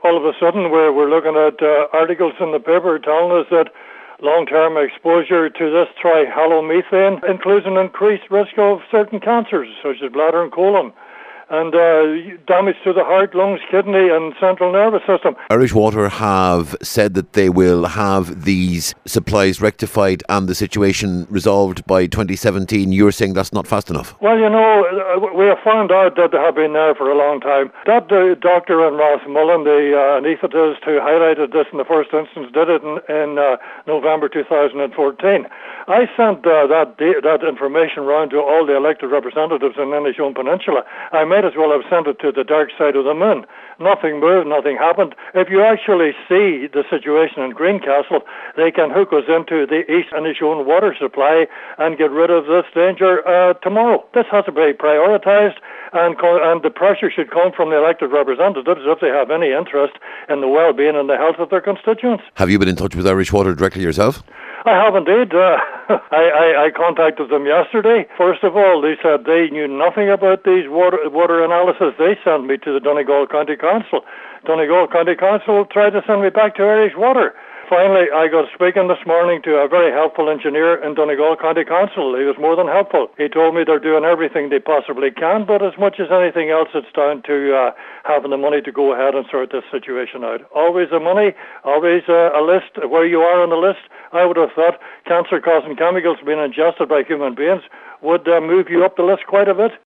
All of a sudden, we're looking at articles in the paper telling us that long-term exposure to this trihalomethane includes an increased risk of certain cancers, such as bladder and colon, and damage to the heart, lungs, kidney and central nervous system. Irish Water have said that they will have these supplies rectified and the situation resolved by 2017. You're saying that's not fast enough? Well, we have found out that they have been there for a long time. That doctor in Rathmullen, the anaesthetist who highlighted this in the first instance, did it in November 2014. I sent that information round to all the elected representatives in Inishowen Peninsula. I might as well have sent it to the dark side of the moon. Nothing moved, nothing happened. If you actually see the situation in Greencastle, they can hook us into the East Inishowen water supply and get rid of this danger tomorrow. This has to be prioritised, and the pressure should come from the elected representatives if they have any interest in the well-being and the health of their constituents. Have you been in touch with Irish Water directly yourself? I have indeed. I contacted them yesterday. First of all, they said they knew nothing about these water analysis. They sent me to the Donegal County Council. Donegal County Council tried to send me back to Irish Water. Finally, I got speaking this morning to a very helpful engineer in Donegal County Council. He was more than helpful. He told me they're doing everything they possibly can, but as much as anything else, it's down to having the money to go ahead and sort this situation out. Always the money, always a list where you are on the list. I would have thought cancer-causing chemicals being ingested by human beings would move you up the list quite a bit.